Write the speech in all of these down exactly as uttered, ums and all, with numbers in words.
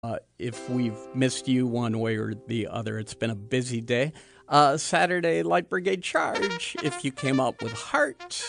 Uh, if we've missed you one way or the other, it's been a busy day. Uh, Saturday Light Brigade Charge, if you came up with Heart.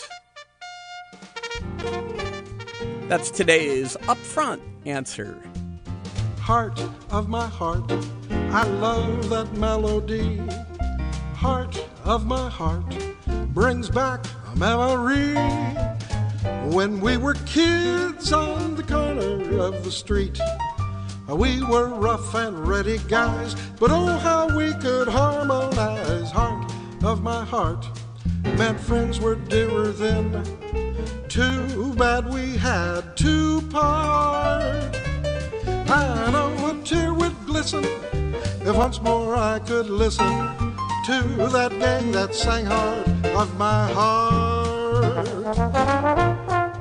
That's today's upfront answer. Heart of my heart, I love that melody. Heart of my heart brings back a memory. When we were kids on the corner of the street, we were rough and ready guys, but oh how we could harmonize. Heart of my heart meant friends were dearer then. Too bad we had to part. I know a tear would glisten if once more I could listen to that gang that sang Heart of my heart.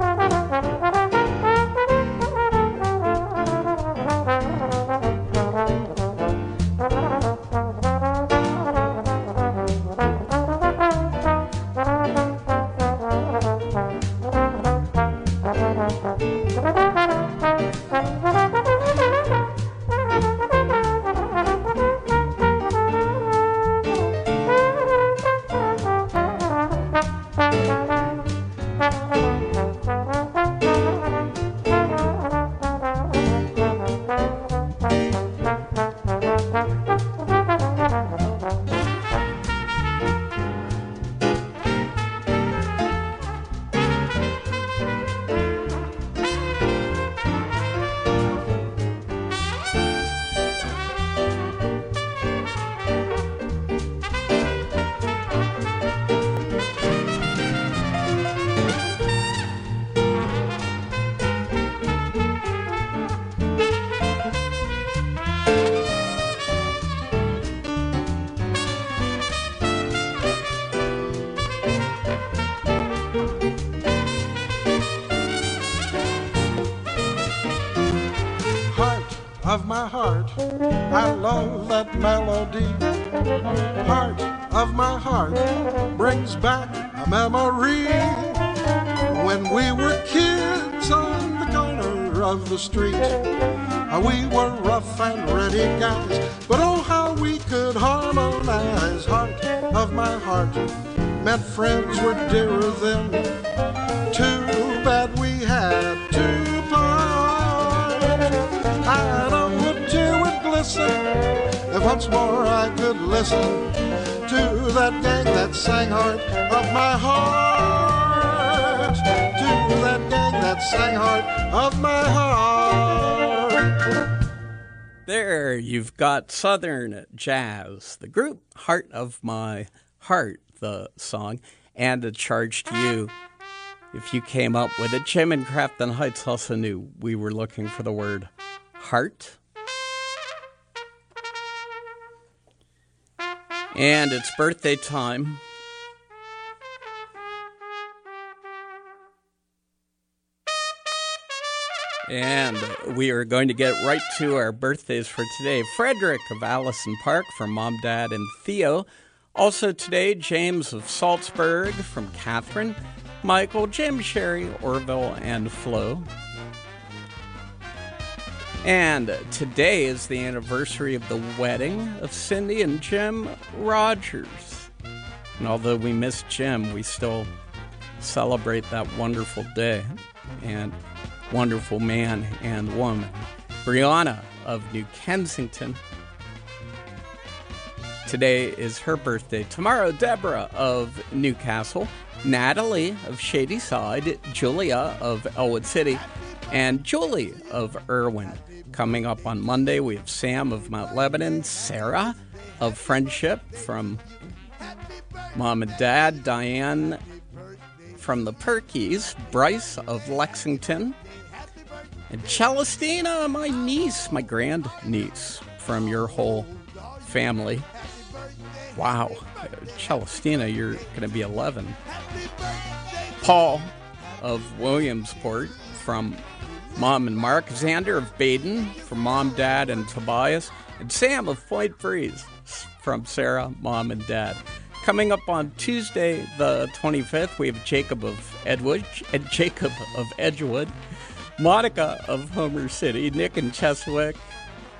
Of my heart, I love that melody. Heart of my heart brings back a memory. When we were kids on the corner of the street, we were rough and ready guys, but oh how we could harmonize. Heart of my heart meant friends were dearer then. Too bad we had to part. I know a tear would glisten if once more I could listen to that gang that sang Heart of my heart. To that gang that sang Heart of my heart. There, you've got Southern Jazz, the group Heart of My Heart, the song, and a charge to you. If you came up with it, Jim in Crafton Heights also knew we were looking for the word heart. And it's birthday time. And we are going to get right to our birthdays for today. Frederick of Allison Park from Mom, Dad, and Theo. Also today, James of Salzburg from Catherine. Michael, Jim, Sherry, Orville, and Flo. And today is the anniversary of the wedding of Cindy and Jim Rogers. And although we miss Jim, we still celebrate that wonderful day and wonderful man and woman. Brianna of New Kensington. Today is her birthday. Tomorrow, Deborah of Newcastle. Natalie of Shadyside. Julia of Elwood City. And Julie of Irwin. Coming up on Monday, we have Sam of Mount Lebanon, Sarah of Friendship from Mom and Dad, Diane from the Perkies, Bryce of Lexington, and Celestina, my niece, my grand niece from your whole family. Wow, Celestina, you're going to be eleven. Paul of Williamsport from Mom and Mark, Xander of Baden from Mom, Dad, and Tobias, and Sam of Point Breeze from Sarah, Mom, and Dad. Coming up on Tuesday, the twenty-fifth, we have Jacob of Edgewood, and Jacob of Edgewood, Monica of Homer City, Nick in Cheswick,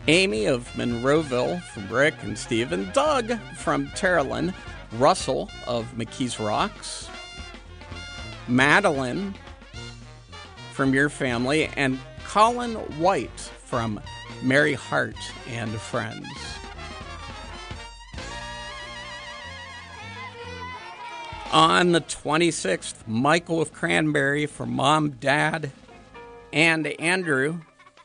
Amy of Monroeville from Rick and Steve, and Doug from Terrelyn, Russell of McKees Rocks, Madeline from your family, and Colin White from Mary Hart and Friends. On the twenty-sixth, Michael of Cranberry from Mom, Dad, and Andrew.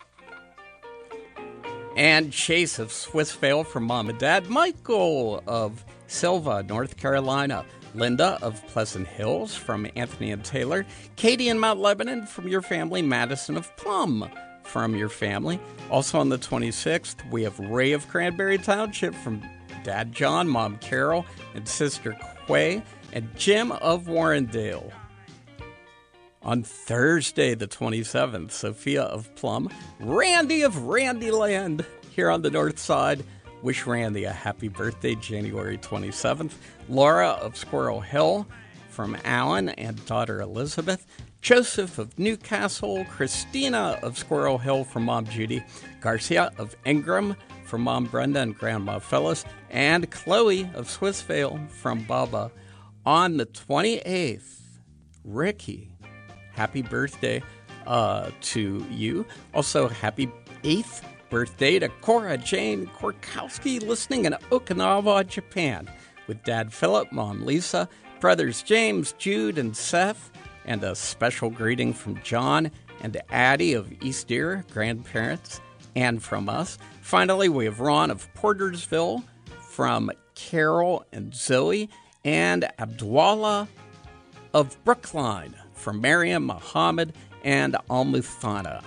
And Chase of Swissvale from Mom and Dad. Michael of Silva, North Carolina. Linda of Pleasant Hills from Anthony and Taylor. Katie in Mount Lebanon from your family. Madison of Plum from your family. Also on the twenty-sixth, we have Ray of Cranberry Township from Dad John, Mom Carol, and Sister Quay. And Jim of Warrendale. On Thursday, the twenty-seventh, Sophia of Plum, Randy of Randyland here on the north side. Wish Randy a happy birthday, January twenty-seventh. Laura of Squirrel Hill from Alan and daughter Elizabeth. Joseph of Newcastle. Christina of Squirrel Hill from Mom Judy. Garcia of Ingram from Mom Brenda and Grandma Phyllis. And Chloe of Swissvale from Baba. On the twenty-eighth, Ricky, happy birthday uh, to you. Also, happy eighth birthday to Cora Jane Korkowski, listening in Okinawa, Japan, with Dad Philip, Mom Lisa, brothers James, Jude, and Seth, and a special greeting from John and Addie of East Deer, grandparents, and from us. Finally, we have Ron of Portersville, from Carol and Zoe, and Abdwallah of Brookline from Mariam, Muhammad, and Al-Muthana.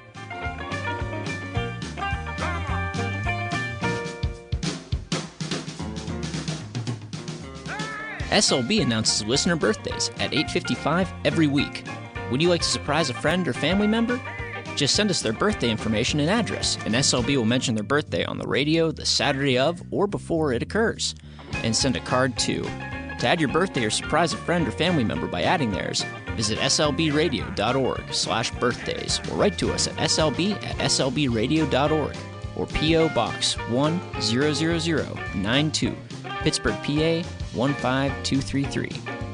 S L B announces listener birthdays at eight fifty-five every week. Would you like to surprise a friend or family member? Just send us their birthday information and address, and S L B will mention their birthday on the radio the Saturday of or before it occurs. And send a card too. To add your birthday or surprise a friend or family member by adding theirs, visit slbradio.org slash birthdays or write to us at slb at slbradio.org or P O Box one zero zero zero nine two, Pittsburgh, P A one five two three three.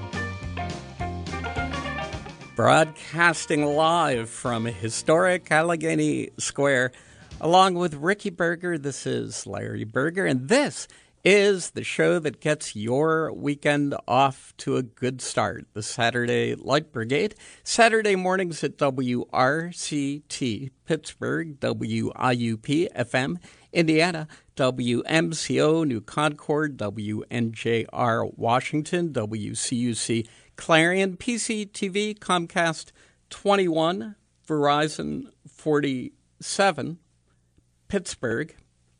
Broadcasting live from historic Allegheny Square, along with Ricky Berger, this is Larry Berger, and this is the show that gets your weekend off to a good start. The Saturday Light Brigade, Saturday mornings at W R C T Pittsburgh, W I U P F M Indiana, W M C O New Concord, W N J R Washington, W C U C Clarion, P C T V, Comcast twenty-one, Verizon forty-seven, Pittsburgh,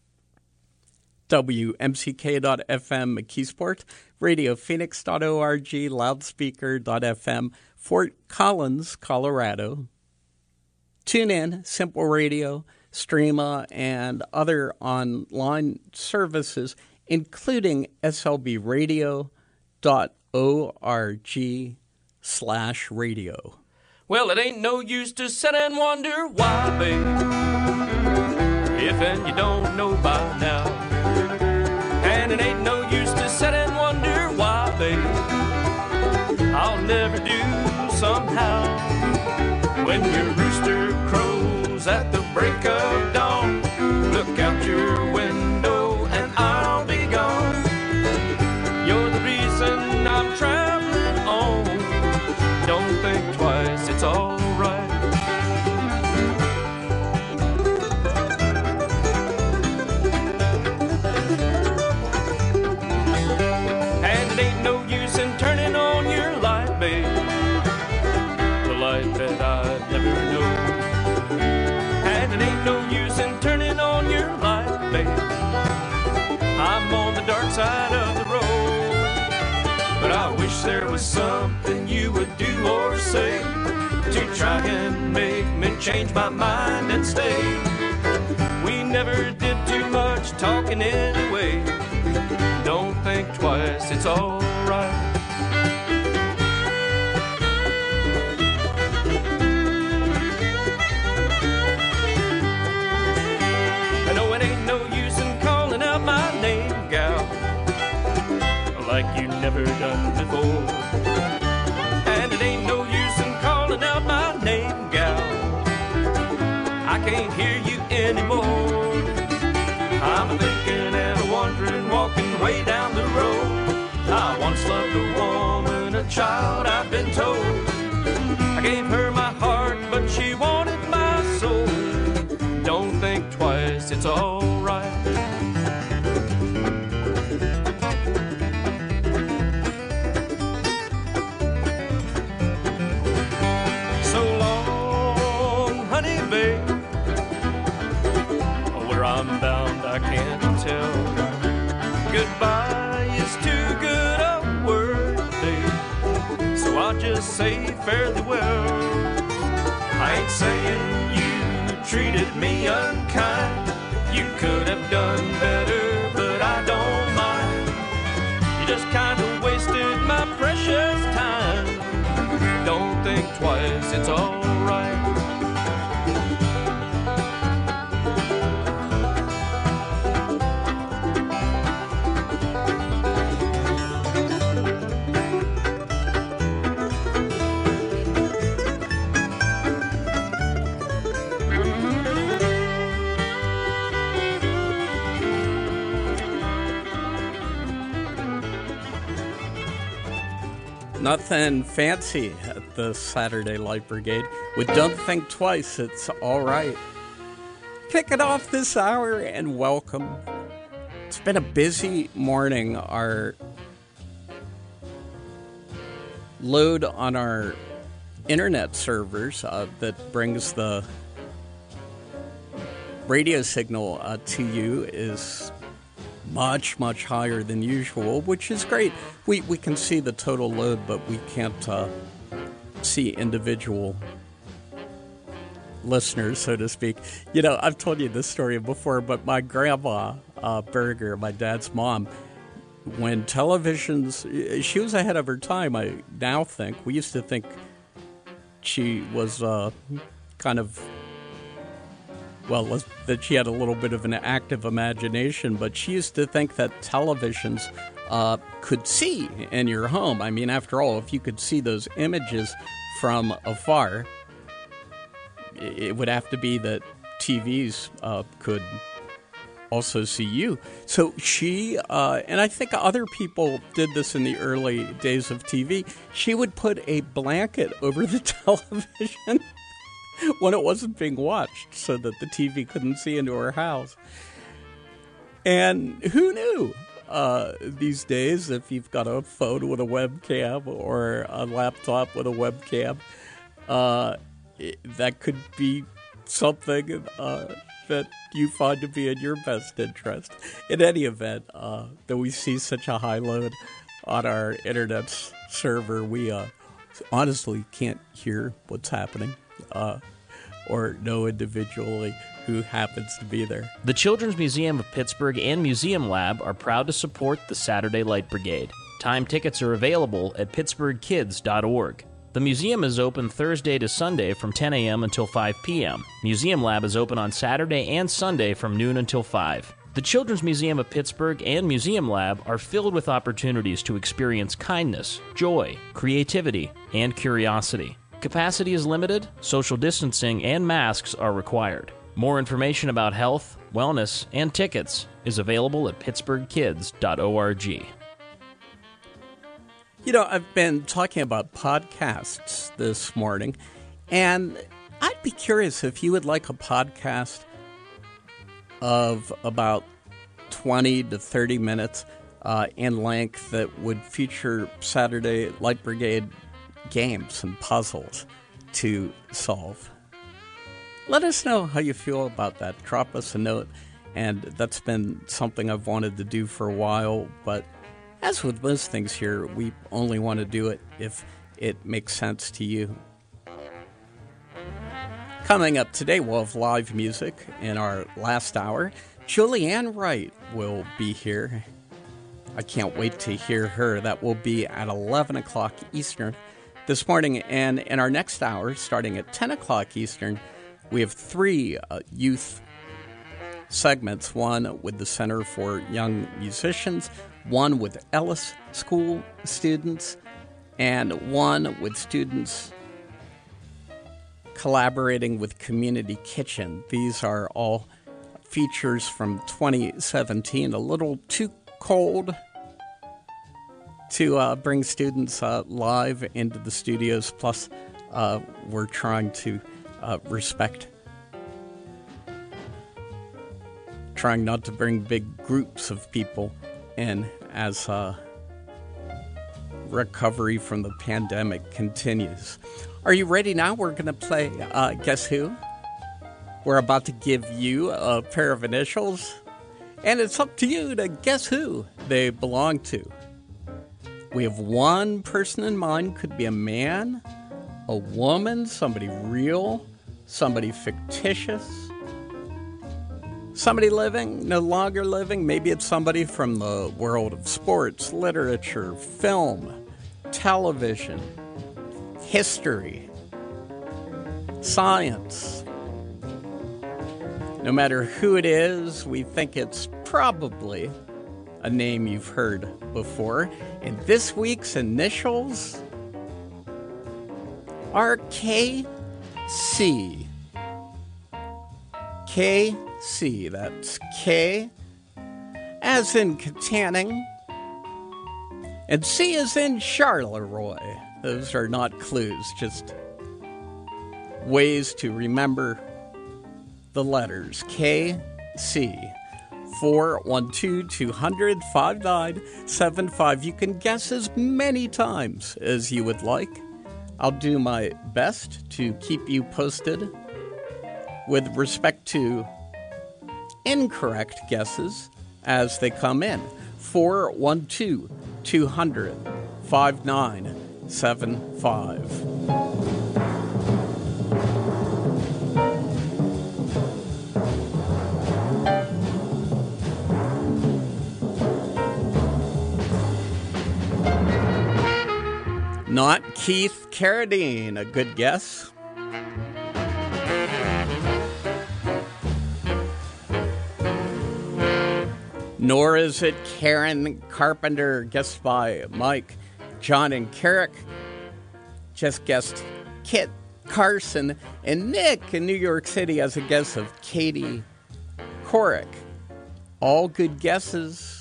W M C K dot F M McKeesport, Radio Phoenix dot org, Loudspeaker dot F M, Fort Collins, Colorado, TuneIn, Simple Radio, Streama, and other online services, including S L B radio dot org slash radio. Well, it ain't no use to sit and wonder why, babe, if and you don't know by now. And it ain't no use to sit and wonder why, babe, I'll never do somehow. When your rooster crows at the break of dawn, look out your window and I'll be gone. You're the reason I'm traveling on. Don't think twice, it's all right. And it ain't no use in turning on your light, babe, the light that I've never known. And it ain't no use in turning on your light, babe, I'm on the dark side of the road. But I wish there was something you would do or say to try and make me change my mind and stay. We never did too much talking anyway. Don't think twice, it's all right. I know it never done before. And it ain't no use in calling out my name, gal. I can't hear you anymore. I'm a thinking and a wandering, walking way down the road. I once loved a woman, a child, I've been told. I gave her my heart, but she wanted my soul. Don't think twice, it's alright. So long, honey, babe. Where I'm bound, I can't tell. Goodbye is too good a word, babe. So I'll just say fairly well. I ain't saying you treated me unkind. You could have done better, but I don't mind. You just kinda wasted my precious time. Don't think twice, it's alright. Nothing fancy at the Saturday Light Brigade. With Don't Think Twice, it's all right. Kick it off this hour and welcome. It's been a busy morning. Our load on our internet servers uh, that brings the radio signal uh, to you is much, much higher than usual, which is great. We we can see the total load, but we can't uh, see individual listeners, so to speak. You know, I've told you this story before, but my grandma, uh, Berger, my dad's mom, when televisions, she was ahead of her time, I now think. We used to think she was uh, kind of, well, that she had a little bit of an active imagination, but she used to think that televisions uh, could see in your home. I mean, after all, if you could see those images from afar, it would have to be that T Vs uh, could also see you. So she, uh, and I think other people did this in the early days of T V, she would put a blanket over the television when it wasn't being watched so that the T V couldn't see into her house. And who knew uh, these days, if you've got a phone with a webcam or a laptop with a webcam, uh, it, that could be something uh, that you find to be in your best interest. In any event, uh, that we see such a high load on our internet server, we uh, honestly can't hear what's happening. Uh, or know individually who happens to be there. The Children's Museum of Pittsburgh and Museum Lab are proud to support the Saturday Light Brigade. Time tickets are available at pittsburgh kids dot org. The museum is open Thursday to Sunday from ten a.m. until five p.m. Museum Lab is open on Saturday and Sunday from noon until five. The Children's Museum of Pittsburgh and Museum Lab are filled with opportunities to experience kindness, joy, creativity, and curiosity. Capacity is limited, social distancing and masks are required. More information about health, wellness, and tickets is available at pittsburgh kids dot org. You know, I've been talking about podcasts this morning, and I'd be curious if you would like a podcast of about twenty to thirty minutes uh, in length that would feature Saturday Light Brigade games and puzzles to solve. Let us know how you feel about that. Drop us a note, and that's been something I've wanted to do for a while, but as with most things here, we only want to do it if it makes sense to you. Coming up today, we'll have live music in our last hour. Julianne Wright will be here. I can't wait to hear her. That will be at eleven o'clock Eastern this morning. And in our next hour, starting at ten o'clock Eastern, we have three uh, youth segments. One with the Center for Young Musicians, one with Ellis School students, and one with students collaborating with Community Kitchen. These are all features from twenty seventeen, a little too cold to uh, bring students uh, live into the studios. Plus, uh, we're trying to uh, respect, trying not to bring big groups of people in as uh, recovery from the pandemic continues. Are you ready now? We're going to play uh, Guess Who? We're about to give you a pair of initials, and it's up to you to guess who they belong to. We have one person in mind. Could be a man, a woman, somebody real, somebody fictitious, somebody living, no longer living. Maybe it's somebody from the world of sports, literature, film, television, history, science. No matter who it is, we think it's probably a name you've heard before. And this week's initials are K C. K C. That's K as in Katanning, and C as in Charleroi. Those are not clues, just ways to remember the letters. K C. four one two, two hundred, five nine seven five. You can guess as many times as you would like. I'll do my best to keep you posted with respect to incorrect guesses as they come in. four one two, two hundred, five nine seven five. Not Keith Carradine. A good guess. Nor is it Karen Carpenter, guessed by Mike. John and Carrick just guessed Kit Carson. And Nick in New York City has a guess of Katie Couric. All good guesses.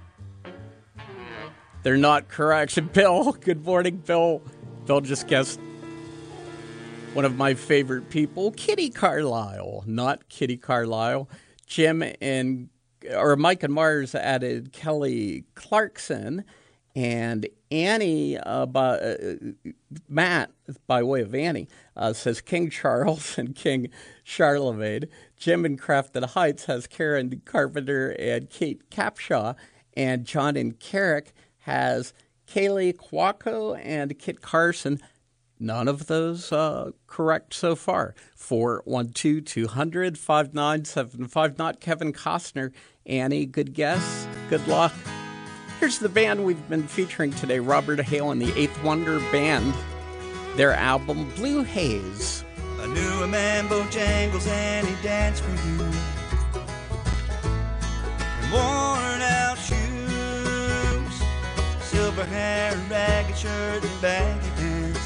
They're not correct. Bill, good morning, Bill. Bill just guessed one of my favorite people, Kitty Carlisle, not Kitty Carlisle. Jim and, or Mike and Mars added Kelly Clarkson, and Annie, uh, by, uh, Matt, by way of Annie, uh, says King Charles and King Charlemagne. Jim in Crafton Heights has Karen Carpenter and Kate Capshaw, and John in Carrick has Kaylee Quaco and Kit Carson. None of those uh, correct so far. four one two, two hundred, five nine seven five. Not Kevin Costner. Annie, good guess. Good luck. Here's the band we've been featuring today, Robert Hale and the Eighth Wonder Band. Their album, Blue Haze. I knew a man, Bojangles, and he danced for you. And worn out shoes, silver hair, ragged shirt, and baggy pants.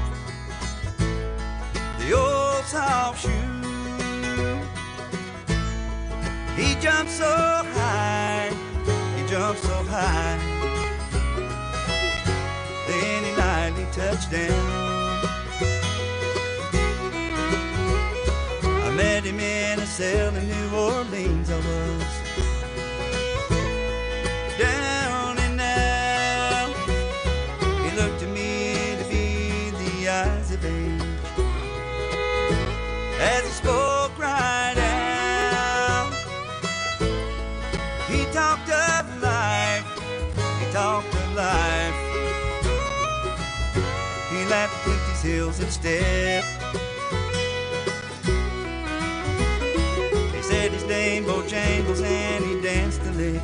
The old soft shoe. He jumped so high, he jumped so high. Then he lightly touched down. I met him in a cell in New Orleans. I was down and out. He looked to me to be the eyes of age as he spoke right out. He talked of life, he talked of life. He laughed, clicked his heels and stepped. He said his name, Bojangles, and he danced the lick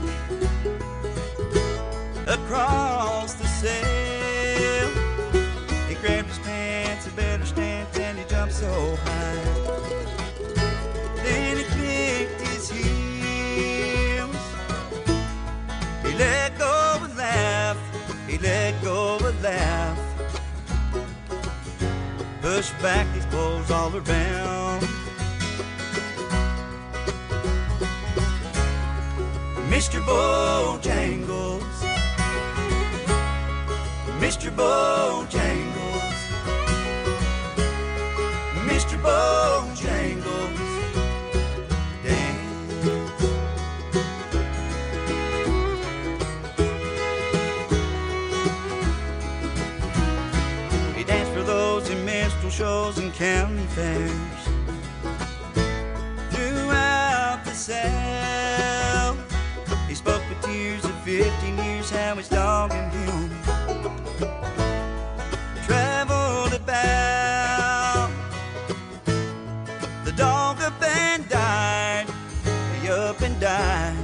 across the cell. He grabbed his pants, a better stance, and he jumped so high. Then he clicked his heels. He let go push back these clothes all around. Mister Bojangles, Mister Bojangles, Mister Bojangles, dance. He danced for those in minstrel shows and county fairs throughout the South. He spoke with tears of fifteen years, how his dog and him traveled about. The dog up and died, he up and died.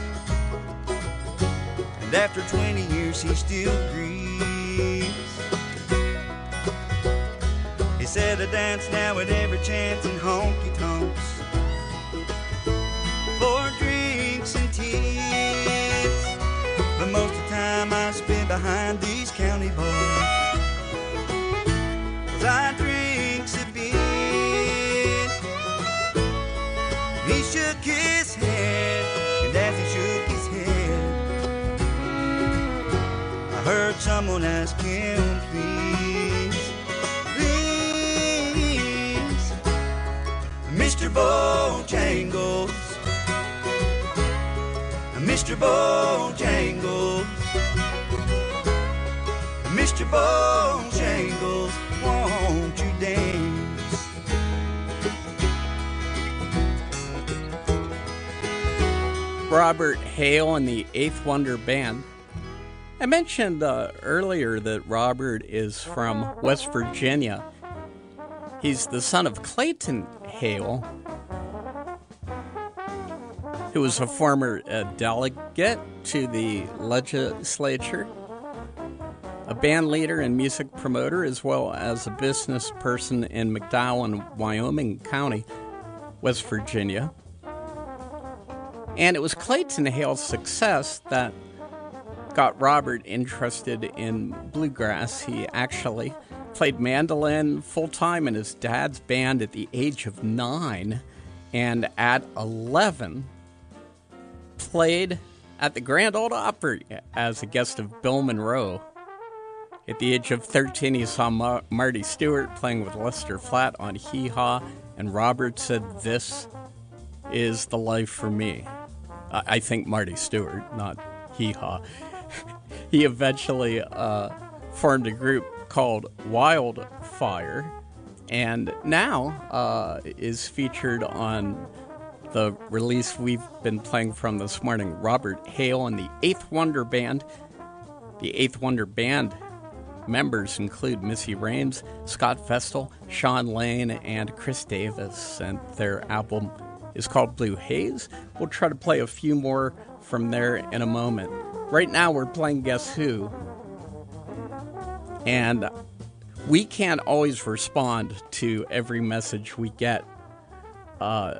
And after twenty years he still grieves. He said, I dance now at every chance in honky-tonks for drinks and teas, but most of the time I spend behind these county bars, 'cause I drinks a bit. He shook his head, and as he shook his head, I heard someone ask him, please, please, Mister Bojangles, Mister Bojangles, Mister Bojangles, won't you dance? Robert Hale and the Eighth Wonder Band. I mentioned uh, earlier that Robert is from West Virginia. He's the son of Clayton Hale, who was a former uh, delegate to the legislature, a band leader and music promoter, as well as a business person in McDowell, Wyoming County, West Virginia. And it was Clayton Hale's success that got Robert interested in bluegrass. He actually played mandolin full-time in his dad's band at the age of nine, and at eleven, played at the Grand Ole Opry as a guest of Bill Monroe. At the age of thirteen, he saw Ma- Marty Stewart playing with Lester Flatt on Hee Haw, and Robert said, "This is the life for me." I, I think Marty Stewart, not Hee Haw. He eventually uh, formed a group called Wildfire, and now uh, is featured on the release we've been playing from this morning, Robert Hale and the Eighth Wonder Band. The Eighth Wonder Band members include Missy Raines, Scott Vestal, Sean Lane, and Chris Davis, and their album is called Blue Haze. We'll try to play a few more from there in a moment. Right now we're playing Guess Who, and we can't always respond to every message we get, uh,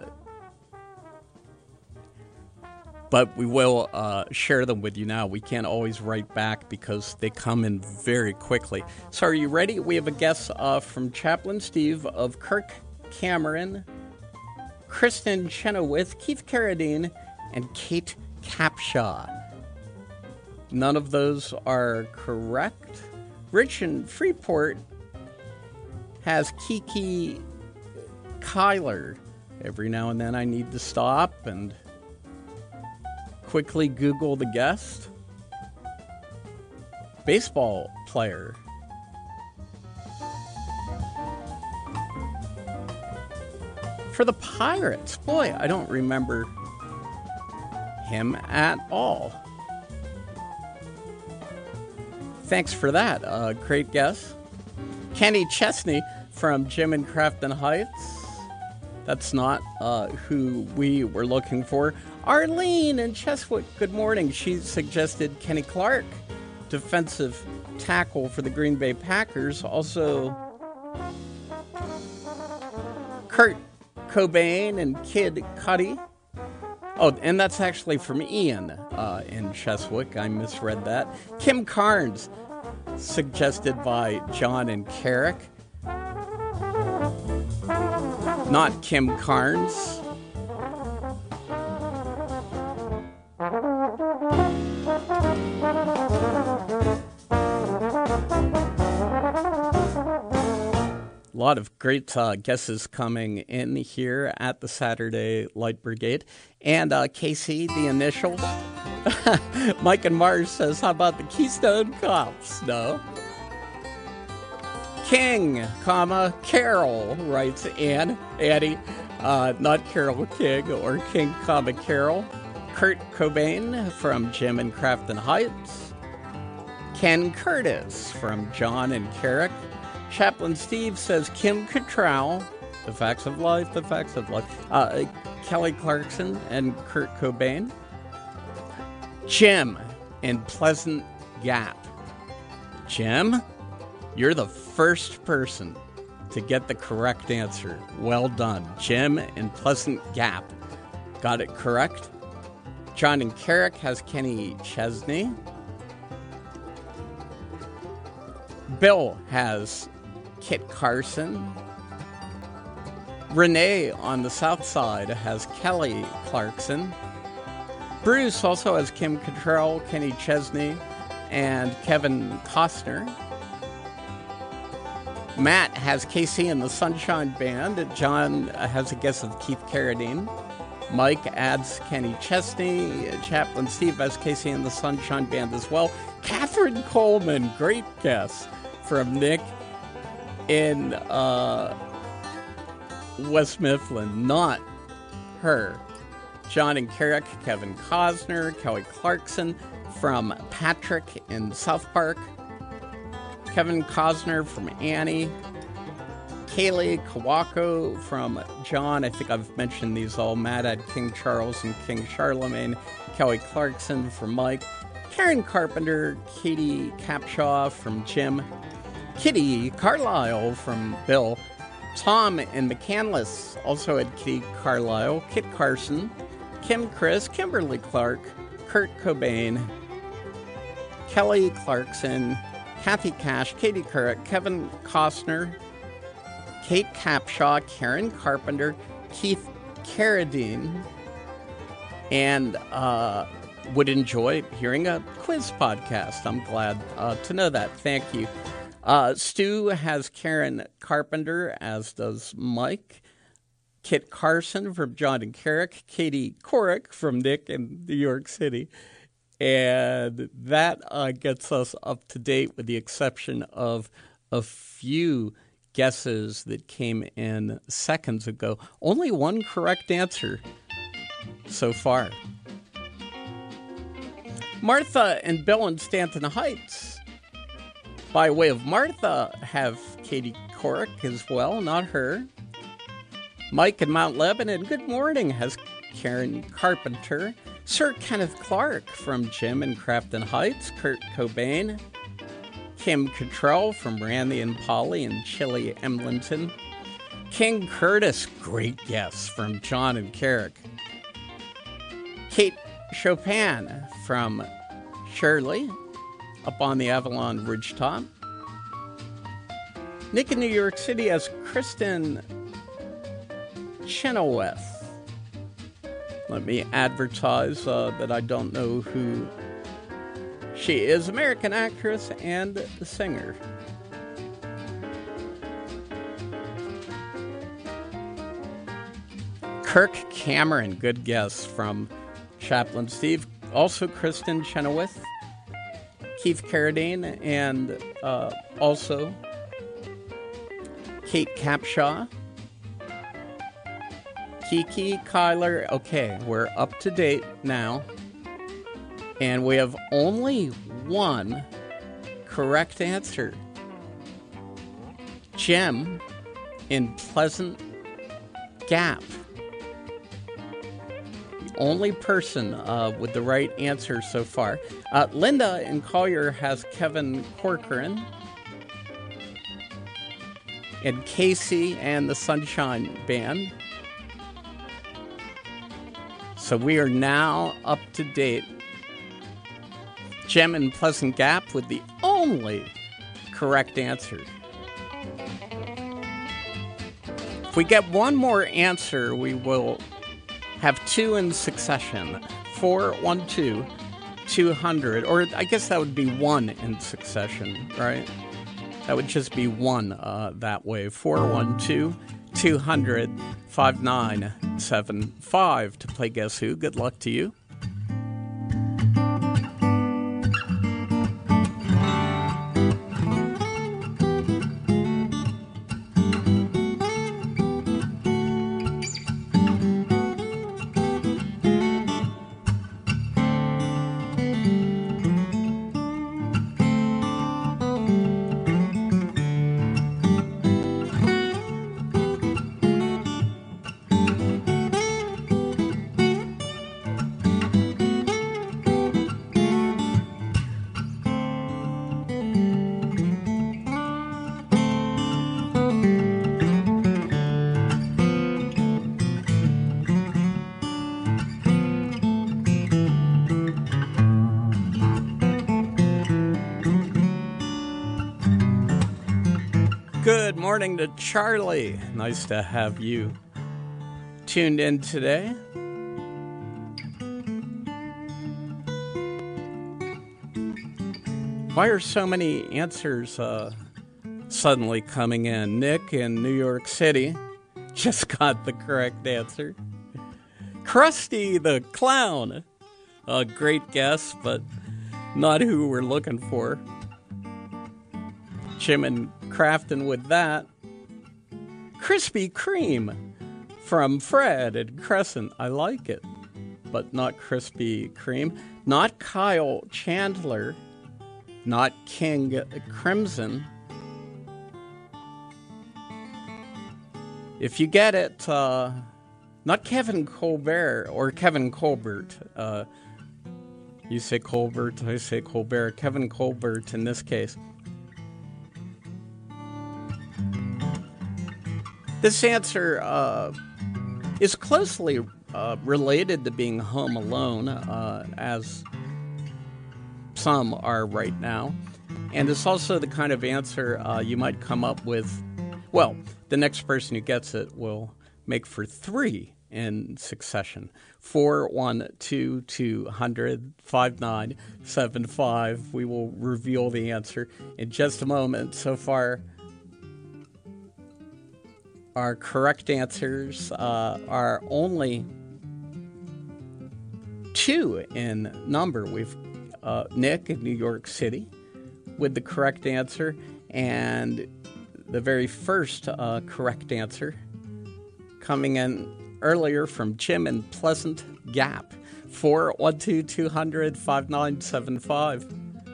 but we will uh, share them with you now. We can't always write back because they come in very quickly. So are you ready? We have a guest uh, from Chaplain Steve of Kirk Cameron, Kristen Chenoweth, Keith Carradine, and Kate Capshaw. None of those are correct. Rich in Freeport has Kiki Kyler. Every now and then I need to stop and quickly Google the guest. Baseball player. For the Pirates. Boy, I don't remember him at all. Thanks for that. Uh, great guess. Kenny Chesney from Jim and Crafton Heights. That's not uh, who we were looking for. Arlene in Cheswick, good morning. She suggested Kenny Clark, defensive tackle for the Green Bay Packers. Also, Kurt Cobain and Kid Cudi. Oh, and that's actually from Ian uh, in Cheswick. I misread that. Kim Carnes, suggested by John and Carrick. Not Kim Carnes. A lot of great uh, guesses coming in here at the Saturday Light Brigade. And uh, K C, the initials. Mike and Mars says, how about the Keystone Cops? No. King, comma, Carol, writes Ann. Annie, uh, not Carol King or King, comma, Carol. Kurt Cobain from Jim in Crafton Heights. Ken Curtis from John and Carrick. Chaplain Steve says Kim Cattrall, The Facts of Life, The Facts of Life. Uh, Kelly Clarkson and Kurt Cobain. Jim in Pleasant Gap. Jim, you're the first person to get the correct answer. Well done. Jim in Pleasant Gap. Got it correct. John and Carrick has Kenny Chesney. Bill has Kit Carson. Renee on the south side has Kelly Clarkson. Bruce also has Kim Cattrall, Kenny Chesney, and Kevin Costner. Matt has K C and the Sunshine Band. John has a guess of Keith Carradine. Mike adds Kenny Chesney. Chaplain Steve has K C and the Sunshine Band as well. Catherine Coleman, great guess from Nick in uh, West Mifflin. Not her. John and Carrick, Kevin Costner, Kelly Clarkson from Patrick in South Park. Kevin Costner from Annie. Kaylee Kawako from John. I think I've mentioned these all. Matt at King Charles and King Charlemagne. Kelly Clarkson from Mike. Karen Carpenter. Katie Capshaw from Jim. Kitty Carlisle from Bill. Tom in McCandless also had Kitty Carlisle. Kit Carson. Kim Chris. Kimberly Clark. Kurt Cobain. Kelly Clarkson. Kathy Cash. Katie Couric. Kevin Costner. Kate Capshaw. Karen Carpenter. Keith Carradine. And uh, would enjoy hearing a quiz podcast. I'm glad uh, to know that. Thank you. Uh, Stu has Karen Carpenter, as does Mike. Kit Carson from John and Carrick. Katie Couric from Nick in New York City. And that uh, gets us up to date with the exception of a few guesses that came in seconds ago. Only one correct answer so far. Martha and Bill in Stanton Heights. By way of Martha, have Katie Couric as well, not her. Mike in Mount Lebanon, good morning, has Karen Carpenter. Sir Kenneth Clark from Jim in Crafton Heights. Kurt Cobain. Kim Cattrall from Randy and Polly in Chile, Emlenton. King Curtis, great guess, from John and Carrick. Kate Chopin from Shirley, up on the Avalon Ridgetop. Nick in New York City has Kristen Chenoweth. Let me advertise uh, that I don't know who she is. American actress and singer. Kirk Cameron, good guess from Chaplain Steve. Also Kristen Chenoweth. Keith Carradine, and uh, also Kate Capshaw. Kiki Kyler. Okay, we're up to date now. And we have only one correct answer. Jim in Pleasant Gap. Only person uh, with the right answer so far. Uh, Linda in Collier has Kevin Corcoran. And Casey and the Sunshine Band. So we are now up to date. Jim in Pleasant Gap with the only correct answer. If we get one more answer, we will have two in succession. four one two, two hundred, or I guess that would be one in succession, right? That would just be one uh, that way. four one two, two hundred, five nine seven five to play Guess Who. Good luck to you. Good morning to Charlie. Nice to have you tuned in today. Why are so many answers uh, suddenly coming in? Nick in New York City just got the correct answer. Krusty the Clown. A great guess, but not who we're looking for. Jim and Crafton with that. Krispy Kreme from Fred and Crescent. I like it, but not Krispy Kreme. Not Kyle Chandler. Not King Crimson. If you get it, uh, not Kevin Colbert or Kevin Colbert. Uh, you say Colbert, I say Colbert. Kevin Colbert in this case. This answer uh, is closely uh, related to being home alone, uh, as some are right now. And it's also the kind of answer uh, you might come up with. Well, the next person who gets it will make for three in succession. four one two, two hundred, five nine seven five. We will reveal the answer in just a moment. So far, our correct answers uh, are only two in number. We've uh, Nick in New York City with the correct answer, and the very first uh, correct answer coming in earlier from Jim in Pleasant Gap. four one two, two hundred, five nine seven five.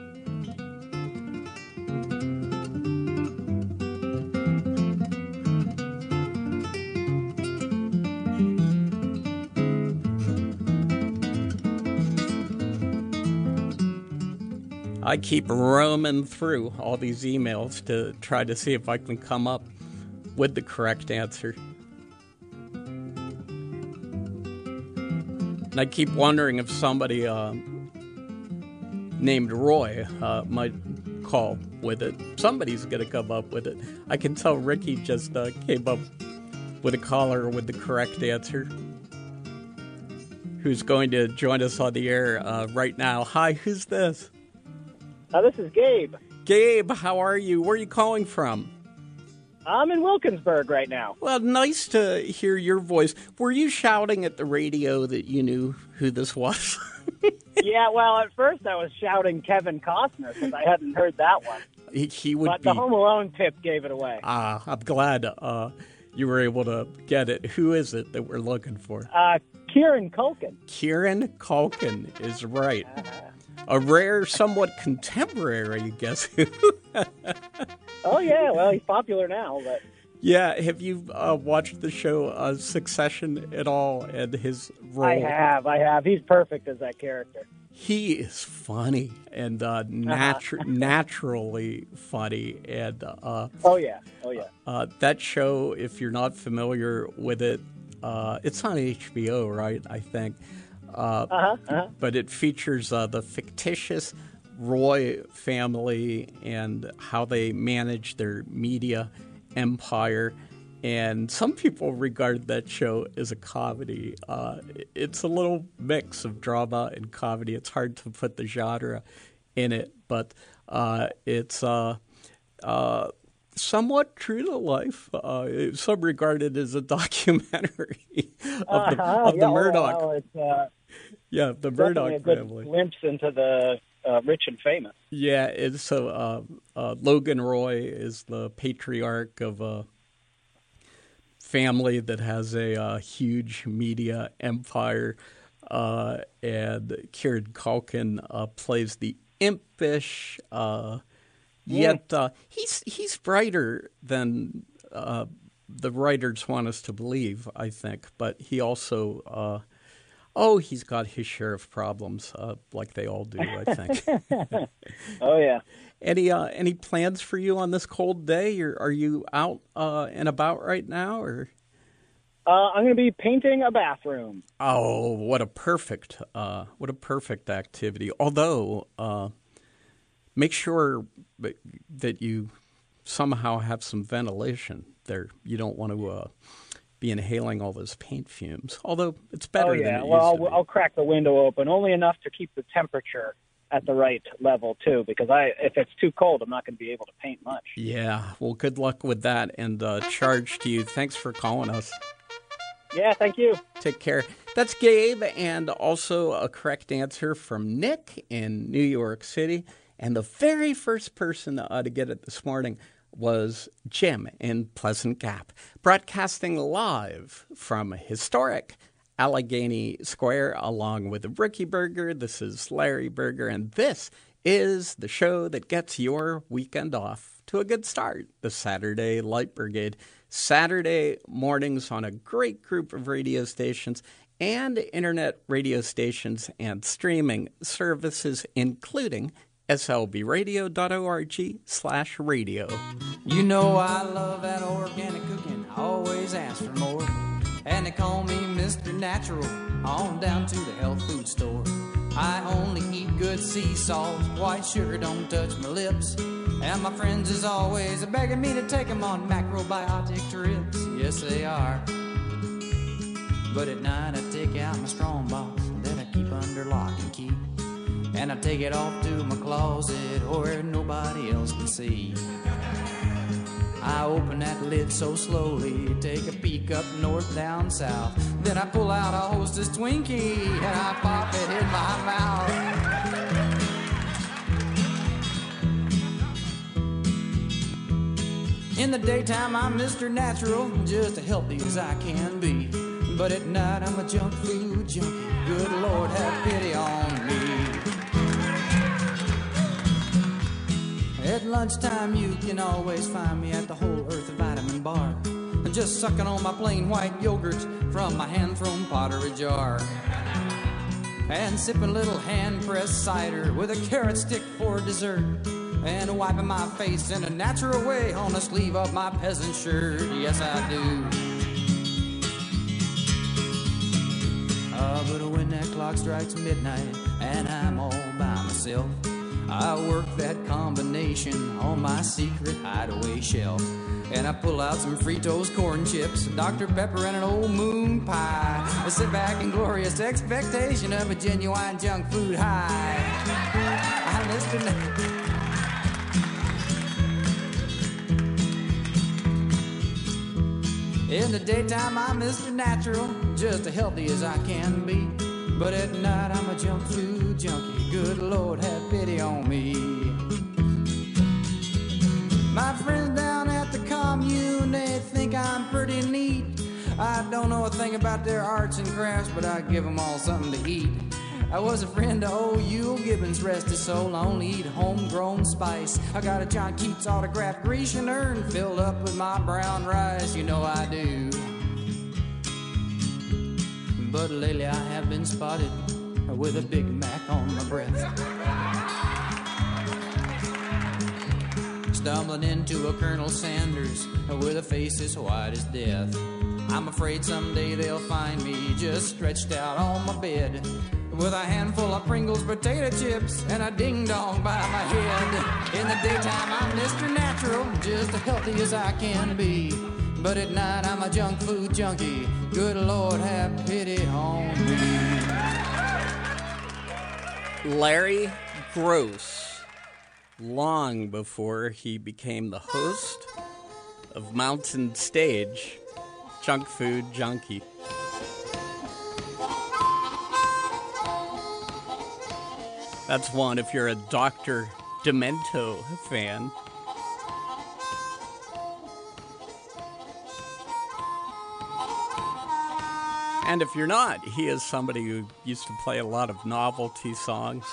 I keep roaming through all these emails to try to see if I can come up with the correct answer. And I keep wondering if somebody uh, named Roy uh, might call with it. Somebody's going to come up with it. I can tell Ricky just uh, came up with a caller with the correct answer, who's going to join us on the air uh, right now. Hi, who's this? Uh, this is Gabe. Gabe, how are you? Where are you calling from? I'm in Wilkinsburg right now. Well, nice to hear your voice. Were you shouting at the radio that you knew who this was? Yeah, well, at first I was shouting Kevin Costner because I hadn't heard that one. He, he would but be... the Home Alone tip gave it away. Ah, I'm glad uh, you were able to get it. Who is it that we're looking for? Uh, Kieran Culkin. Kieran Culkin is right. Uh-huh. A rare, somewhat contemporary Guess Who. Oh, yeah. Well, he's popular now. But yeah. Have you uh, watched the show uh, Succession at all and his role? I have. I have. He's perfect as that character. He is funny and uh, natu- uh-huh. naturally funny. And uh, oh, yeah. Oh, yeah. Uh, that show, if you're not familiar with it, uh, it's on H B O, right? I think. Uh, uh-huh, uh-huh. But it features uh, the fictitious Roy family and how they manage their media empire. And some people regard that show as a comedy. Uh, it's a little mix of drama and comedy. It's hard to put the genre in it, but uh, it's uh, uh, somewhat true to life. Uh, some regard it as a documentary of the, uh-huh. of the yeah, Murdoch. Well, it's, uh, yeah, the Murdoch a good family. Glimpse into the uh, rich and famous. Yeah, it's so uh, uh, Logan Roy is the patriarch of a family that has a uh, huge media empire, uh, and Kieran Culkin uh, plays the impish. Uh, yet uh, he's he's brighter than uh, the writers want us to believe, I think. But he also, uh, oh, he's got his share of problems, uh, like they all do, I think. Oh yeah. Any uh, any plans for you on this cold day? Or are you out uh, and about right now? Or uh, I'm going to be painting a bathroom. oh, what a perfect uh, what a perfect activity. Although, uh, make sure that you somehow have some ventilation there. You don't want to uh, be inhaling all those paint fumes. Although it's better Oh than yeah. it Well, used to I'll, be. I'll crack the window open only enough to keep the temperature at the right level too, because I if it's too cold, I'm not going to be able to paint much. Yeah. Well, good luck with that, and uh, charge to you. Thanks for calling us. Yeah, thank you. Take care. That's Gabe, and also a correct answer from Nick in New York City. And the very first person uh, to get it this morning was Jim in Pleasant Gap, broadcasting live from historic Allegheny Square along with Ricky Berger. This is Larry Berger, and this is the show that gets your weekend off to a good start, the Saturday Light Brigade. Saturday mornings on a great group of radio stations and internet radio stations and streaming services, including S L B radio dot org slash radio. You know I love that organic cooking, I always ask for more. And they call me Mister Natural, on down to the health food store. I only eat good sea salt, white sugar don't touch my lips. And my friends is always begging me to take them on macrobiotic trips. Yes, they are. But at night I take out my strong box that I keep under lock and key. And I take it off to my closet where nobody else can see. I open that lid so slowly, take a peek up north, down south. Then I pull out a Hostess Twinkie and I pop it in my mouth. In the daytime I'm Mister Natural, just as healthy as I can be. But at night I'm a junk food junkie, good Lord have pity on me. At lunchtime you can always find me at the Whole Earth Vitamin Bar, just sucking on my plain white yogurt from my hand-thrown pottery jar, and sipping a little hand-pressed cider with a carrot stick for dessert, and wiping my face in a natural way on the sleeve of my peasant shirt. Yes, I do. Uh, but when that clock strikes midnight and I'm all by myself, I work that combination on my secret hideaway shelf. And I pull out some Fritos corn chips, Doctor Pepper, and an old moon pie. I sit back in glorious expectation of a genuine junk food high. I'm Mister Na- In the daytime I'm Mister Natural, just as healthy as I can be. But at night I'm a junk food junkie, good Lord have pity on me. My friends down at the commune, they think I'm pretty neat. I don't know a thing about their arts and crafts, but I give them all something to eat. I was a friend of old Yule Gibbons, rest his soul, I only eat homegrown spice. I got a John Keats autographed Grecian urn filled up with my brown rice, you know I do. But lately I have been spotted with a Big Mac on my breath, stumbling into a Colonel Sanders with a face as white as death. I'm afraid someday they'll find me just stretched out on my bed with a handful of Pringles potato chips and a ding-dong by my head. In the daytime I'm Mister Natural, just as healthy as I can be. but at night I'm a junk food junkie. Good Lord, have pity on me. Larry Gross, long before he became the host of Mountain Stage, Junk Food Junkie. That's one if you're a Doctor Demento fan. And if you're not, he is somebody who used to play a lot of novelty songs,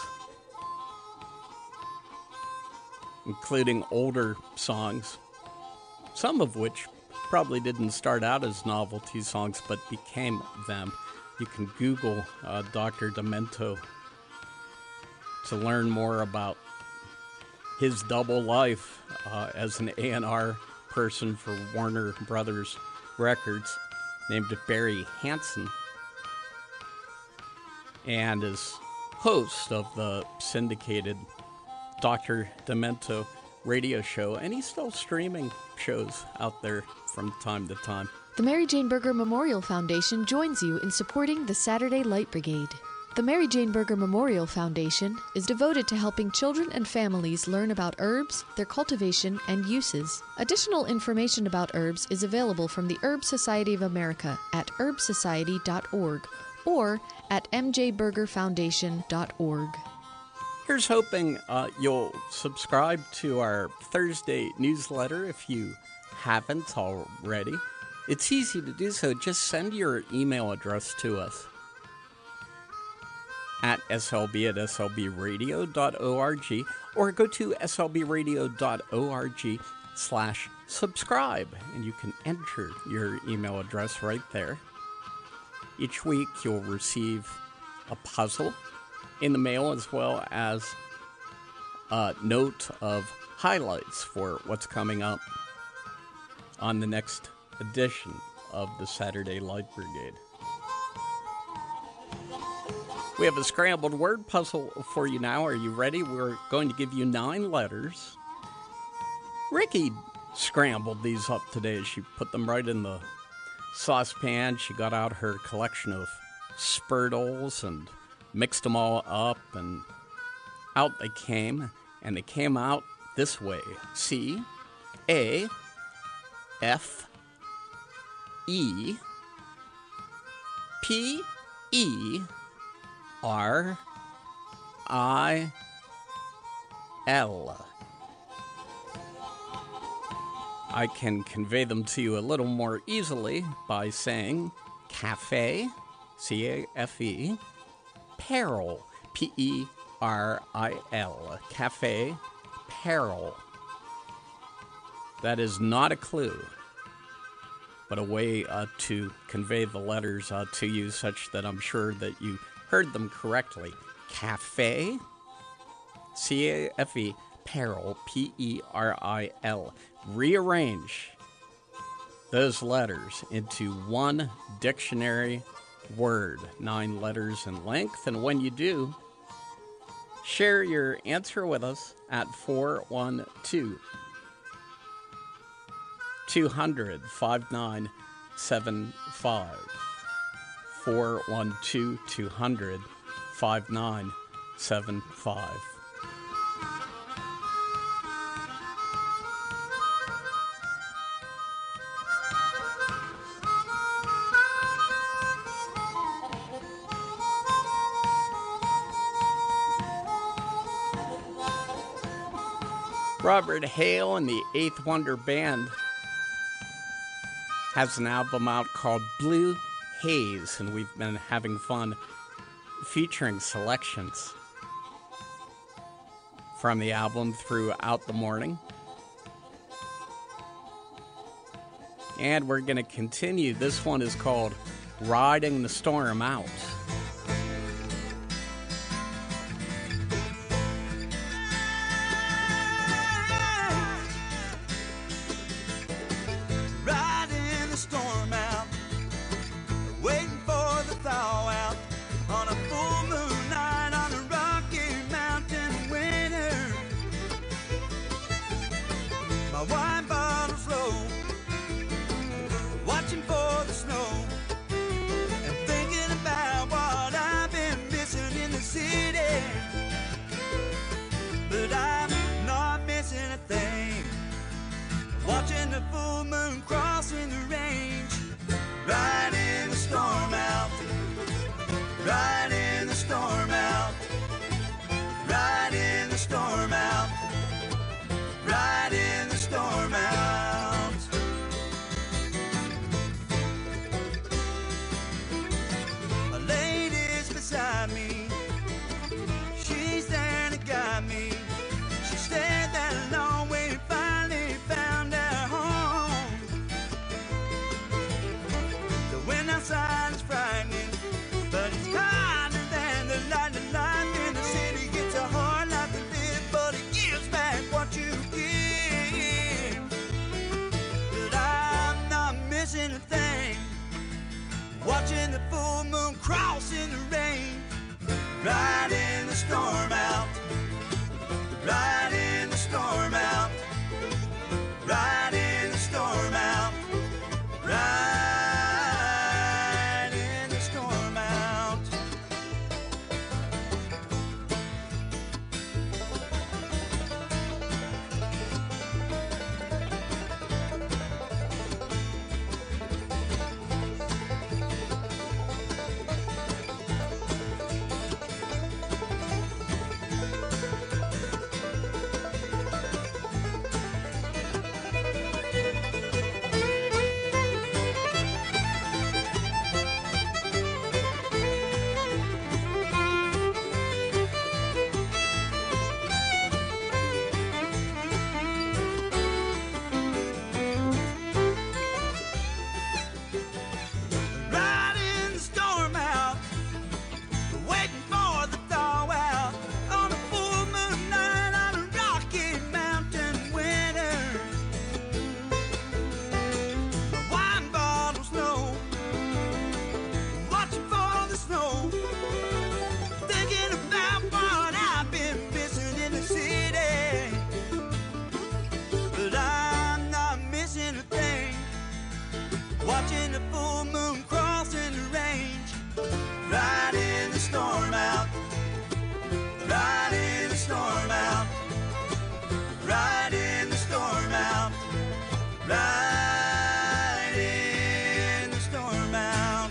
including older songs, some of which probably didn't start out as novelty songs but became them. You can Google uh, Doctor Demento to learn more about his double life uh, as an A and R person for Warner Brothers Records, named Barry Hansen, and as host of the syndicated Doctor Demento radio show, and he's still streaming shows out there from time to time. The Mary Jane Berger Memorial Foundation joins you in supporting the Saturday Light Brigade. The Mary Jane Berger Memorial Foundation is devoted to helping children and families learn about herbs, their cultivation, and uses. Additional information about herbs is available from the Herb Society of America at herb society dot org or at m j berger foundation dot org. Here's hoping uh, you'll subscribe to our Thursday newsletter if you haven't already. It's easy to do so. Just send your email address to us at S L B at S L B radio dot org, or go to S L B radio dot org slash subscribe, and you can enter your email address right there. Each week you'll receive a puzzle in the mail, as well as a note of highlights for what's coming up on the next edition of the Saturday Light Brigade. We have a scrambled word puzzle for you now. Are you ready? We're going to give you nine letters. Ricky scrambled these up today. She put them right in the saucepan. She got out her collection of Spurtles and mixed them all up, and out they came. And they came out this way. C A F E P E R I L. I can convey them to you a little more easily by saying cafe, C A F E, peril, P E R I L, cafe, peril. That is not a clue, but a way uh, to convey the letters uh, to you such that I'm sure that you heard them correctly. Cafe, C A F E, peril, P E R I L. Rearrange those letters into one dictionary word, nine letters in length, and when you do, share your answer with us at four one two, two hundred, five nine seven five. four one two, two hundred, five nine seven five. Robert Hale and the Eighth Wonder Band has an album out called Blue Haze, and we've been having fun featuring selections from the album throughout the morning. And we're going to continue. This one is called Riding the Storm Out. a full moon crossing the range, riding the storm out, riding the storm out, riding the storm out, riding the storm out. A lady's beside me, she's there to guide me. She stayed that long way and finally found her home. The wind outside is frightening, but it's kinder than the light of life in the city. It's a hard life to live, but it gives back what you give. But I'm not missing a thing, watching the full moon cross in the rain, riding the storm out, riding the storm out, riding the storm out, riding the storm out. Riding the storm out, waiting for the thaw out, on a full moon night on a Rocky Mountain winter. Wine bottles low, watching for the snow, thinking about what I've been missing in the city. But I'm not missing a thing, watching the full moon crossing the range, riding the storm out, riding the storm out, riding the storm out, riding the storm out.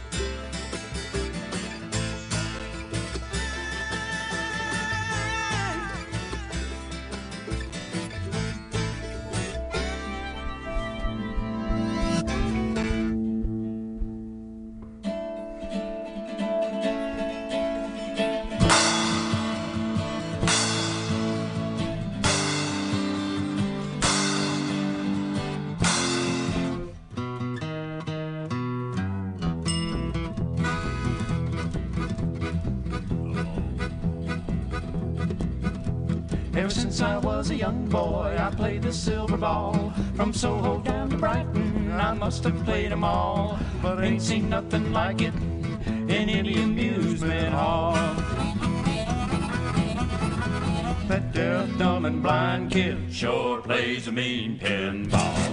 Ever since I was a young boy, I played the silver ball. From Soho down to Brighton, I must have played 'em all. But ain't seen nothing like it in any amusement hall. That deaf, dumb, and blind kid sure plays a mean pinball.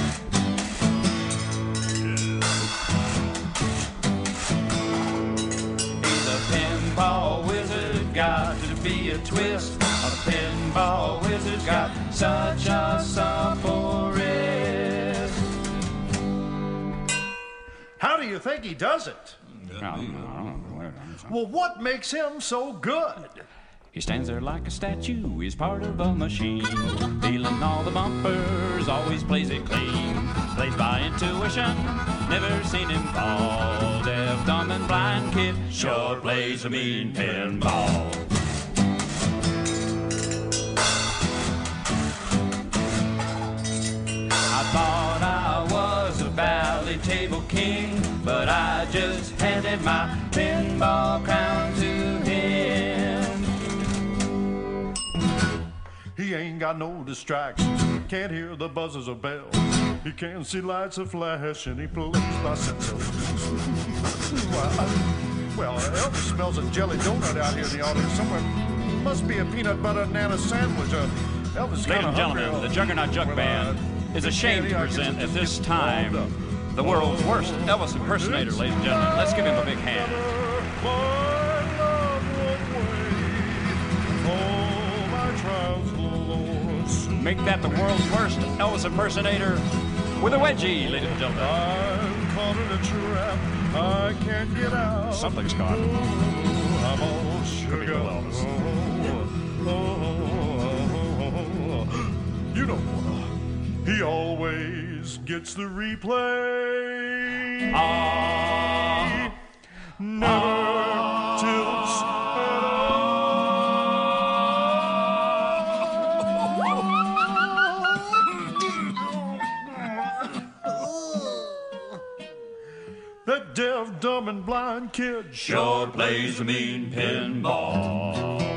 He's a pinball wizard, got to be a twist. A pinball wizard's got such a supple wrist. How do you think he does it? Well, what makes him so good? He stands there like a statue, he's part of a machine. Feeling all the bumpers, always plays it clean. Plays by intuition, never seen him fall. Deaf, dumb, and blind kid sure plays a mean pinball. I thought I was a valley table king, but I just handed my pinball crown to him. He ain't got no distractions, can't hear the buzzers or bells. He can't see lights a flash, and he plays by sense. well, uh, well, Elvis smells a jelly donut out here in the audience somewhere. Must be a peanut butter banana sandwich. Uh, Elvis. Ladies and gentlemen, the Juggernaut Jug Band is ashamed to present at this time the world's worst Elvis impersonator, ladies and gentlemen. Let's give him a big hand. Make that the world's worst Elvis impersonator with a wedgie, ladies and gentlemen. I'm caught in a trap. I can't get out. Something's caught. Oh, I'm all sugar. Elvis. Oh, oh, oh, oh. You know, he always gets the replay. Ah, Never ah, tilts at all. That deaf, dumb, and blind kid sure plays a mean pinball.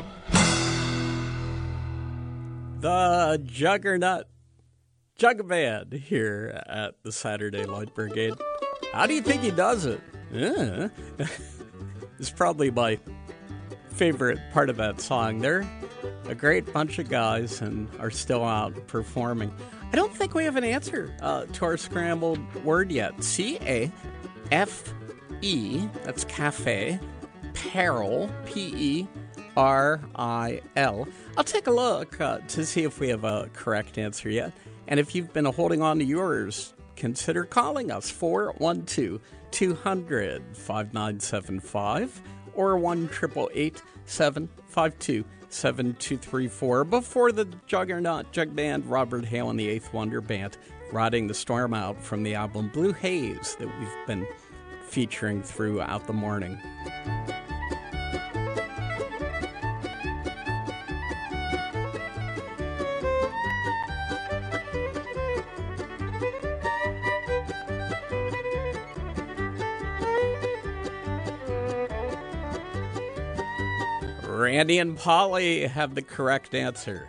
The Juggernaut Jug Band here at the Saturday Light Brigade. How do you think he does it? Yeah. It's probably my favorite part of that song. They're a great bunch of guys and are still out performing. I don't think we have an answer uh, to our scrambled word yet. C A F E, that's cafe, peril, P E R I L. I'll take a look uh, to see if we have a correct answer yet. And if you've been holding on to yours, consider calling us, four one two, two hundred, five nine seven five or one eight eight eight, seven five two, seven two three four. Before the Juggernaut Jug Band, Robert Hale and the Eighth Wonder Band, Riding the Storm Out from the album Blue Haze that we've been featuring throughout the morning. Randy and Polly have the correct answer.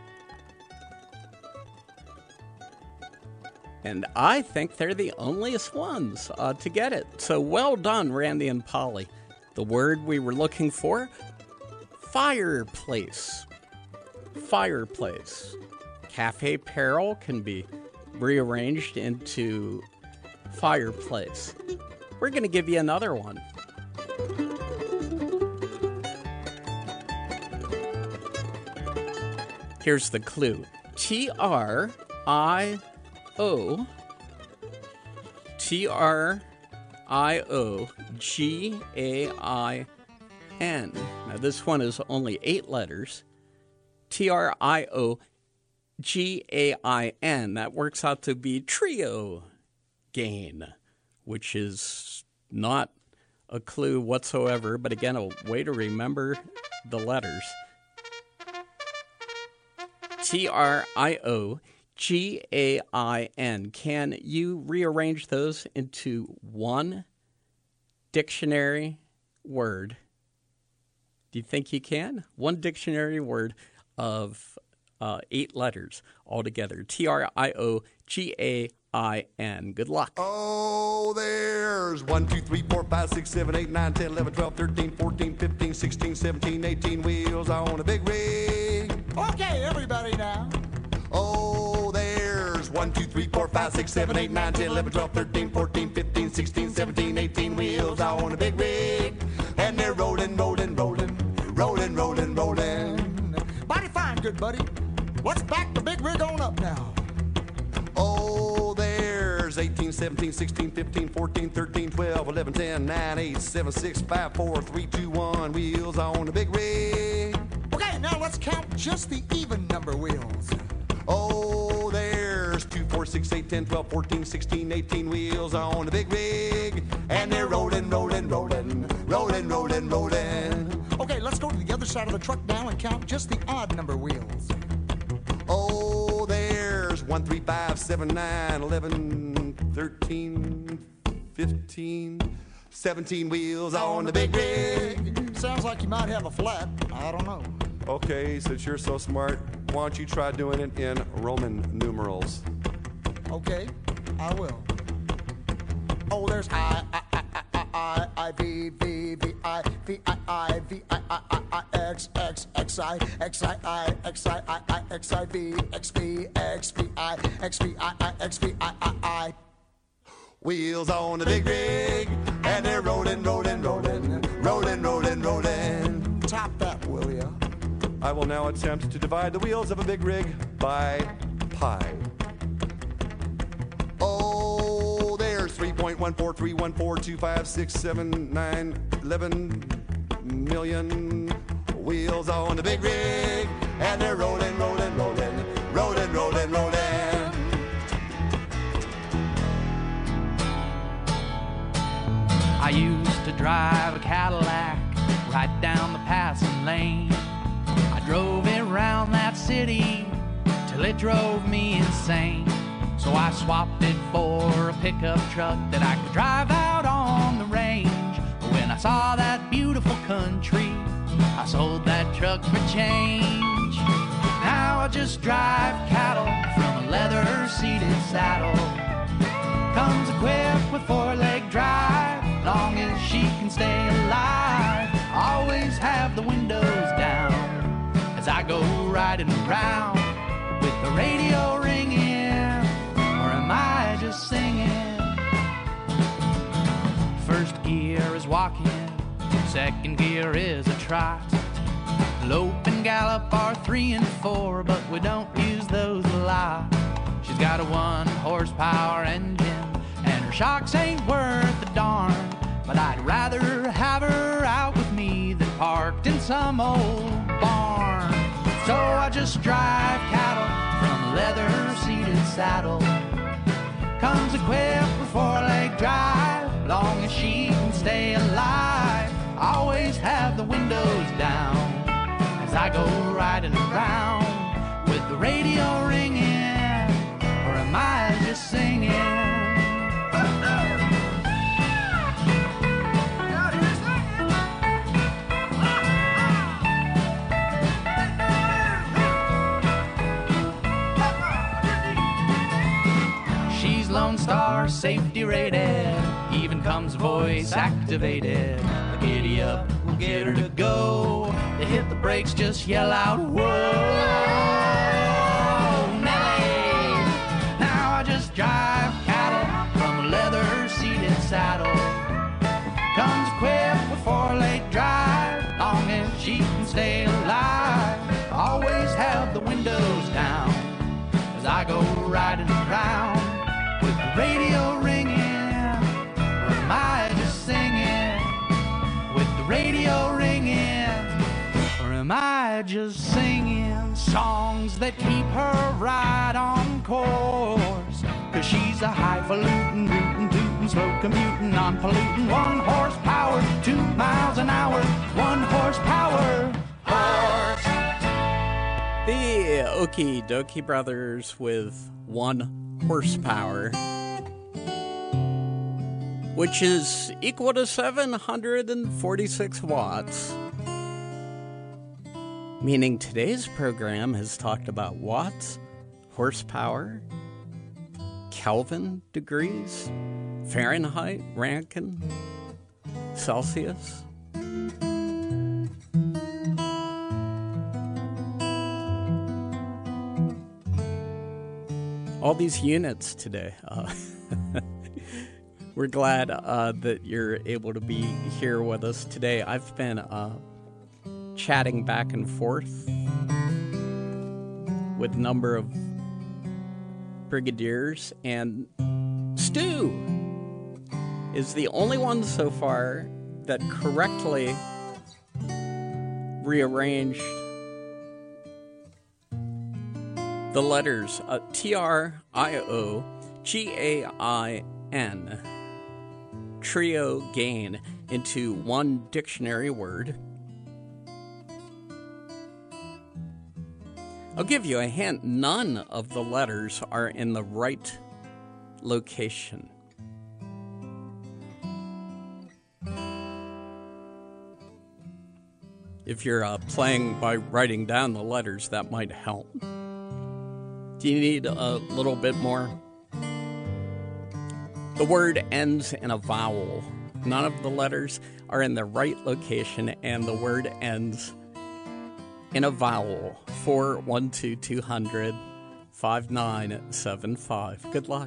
And I think they're the onlyest ones uh, to get it. So well done, Randy and Polly. The word we were looking for, fireplace. Fireplace. Cafe Peril can be rearranged into fireplace. We're going to give you another one. Here's the clue. T R I O T R I O G A I N. Now this one is only eight letters. T R I O G A I N. That works out to be trio gain, which is not a clue whatsoever, but again, a way to remember the letters. T R I O G A I N. Can you rearrange those into one dictionary word? Do you think you can? One dictionary word of uh, eight letters altogether. T R I O G A I N. Good luck. Oh, there's one, two, three, four, five, six, seven, eight, nine, ten, eleven, twelve, thirteen, fourteen, fifteen, sixteen, seventeen, eighteen wheels on a big rig. Okay, everybody now. Oh, there's one, two, three, four, five, six, seven, eight, nine, ten, eleven, twelve, thirteen, fourteen, fifteen, sixteen, seventeen, eighteen wheels on a big rig. And they're rolling, rolling, rolling, rolling, rolling, rolling. Mighty fine, good buddy. Let's back the big rig on up now. Oh, there's eighteen, seventeen, sixteen, fifteen, fourteen, thirteen, twelve, eleven, ten, nine, eight, seven, six, five, four, three, two, one wheels on a big rig. Okay, now let's count just the even number wheels. Oh, there's two, four, six, eight, ten, twelve, fourteen, sixteen, eighteen wheels on a big rig. And they're rolling, rolling, rolling, rolling, rolling, rolling. Okay, let's go to the other side of the truck now and count just the odd number wheels. Oh, there's one, three, five, seven, nine, eleven, thirteen, fifteen, seventeen wheels on the big rig. Sounds like you might have a flat. I don't know. Okay, since you're so smart, why don't you try doing it in Roman numerals? Okay, I will. Oh, there's I, I, I, I, I, I, V, V, V, I, V, I, I, V, I, I, I, I, X, X, X, I, X, I, I, X, I, I, I, X, I, V, X, V, X, V, I, X, V, I, I, X, V, I, I, I. Wheels on the big rig, and they're rolling, rolling, rolling, rolling, rolling, rolling. Top that, will ya? I will now attempt to divide the wheels of a big rig by pi. Oh, there's three point one four three one four two five six seven nine eleven million wheels on the big rig, and they're rolling, rolling, rolling, rolling, rolling, rolling. I used to drive a Cadillac right down the passing lane. I drove it around that city till it drove me insane. So I swapped it for a pickup truck that I could drive out on the range. But when I saw that beautiful country, I sold that truck for change. Now I just drive cattle from a leather-seated saddle. Comes equipped with four-leg drive, long as she can stay alive. Always have the windows down as I go riding around with the radio ringing, or am I just singing? First gear is walking, second gear is a trot. Lope and gallop are three and four, but we don't use those a lot. She's got a one horsepower engine, and her shocks ain't worth a darn. But I'd rather have her out with me than parked in some old barn. So I just drive cattle from a leather-seated saddle. Comes equipped with four-leg drive, long as she can stay alive. Always have the windows down as I go riding around with the radio ringing, or am I just singing? Lone Star safety rated, even comes voice activated. The giddy up will get her to go. They hit the brakes, just yell out, whoa, Nelly. Now I just drive cattle from a leather-seated saddle. Comes equipped with four-leg drive, long as she can stay alive. Always have the windows down as I go riding around with the radio ringing, or am I just singing? With the radio ringing, or am I just singing songs that keep her right on course? Cause she's a highfalutin, rootin', tootin', slow commuting, non-polluting, one horsepower, two miles an hour, one horsepower, horse. The Okie Dokie Brothers with one horsepower, which is equal to seven hundred forty-six watts. Meaning today's program has talked about watts, horsepower, Kelvin degrees, Fahrenheit, Rankine, Celsius. All these units today. Uh, we're glad uh, that you're able to be here with us today. I've been uh, chatting back and forth with a number of brigadiers, and Stu is the only one so far that correctly rearranged the letters uh, T R I O G A I N, trio gain, into one dictionary word. I'll give you a hint. None of the letters are in the right location. If you're uh, playing by writing down the letters, that might help. Do you need a little bit more? The word ends in a vowel. None of the letters are in the right location, and the word ends in a vowel. four one two two hundred five nine seven five. Good luck.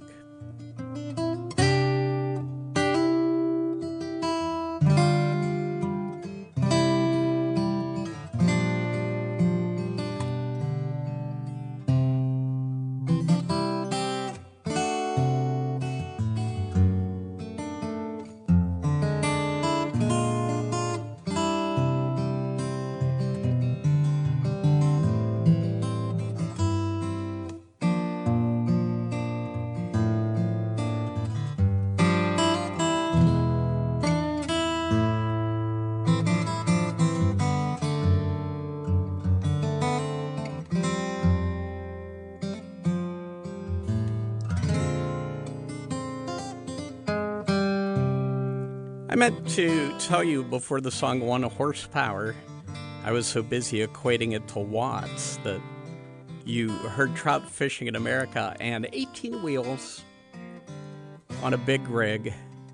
I meant to tell you before the song won a horsepower, I was so busy equating it to watts that you heard trout fishing in America and eighteen wheels on a big rig.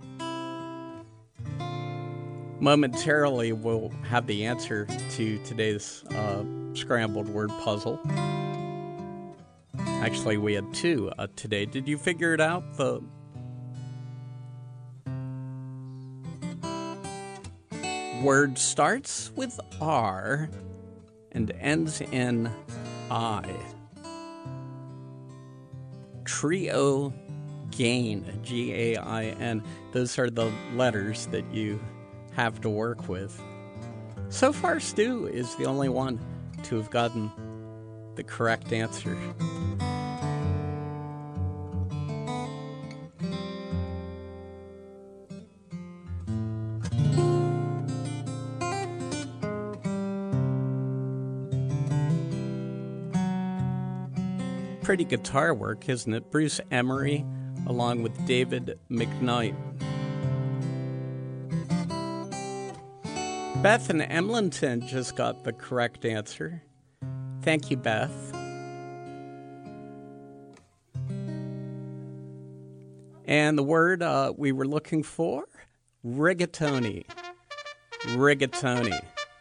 Momentarily, we'll have the answer to today's uh, scrambled word puzzle. Actually, we had two uh, today. Did you figure it out? The word starts with R and ends in I. Trio gain, G A I N. Those are the letters that you have to work with. So far, Stu is the only one to have gotten the correct answer. Pretty guitar work, isn't it? Bruce Emery, along with David McKnight. Beth in Emlenton just got the correct answer. Thank you, Beth. And the word uh, we were looking for, rigatoni. Rigatoni.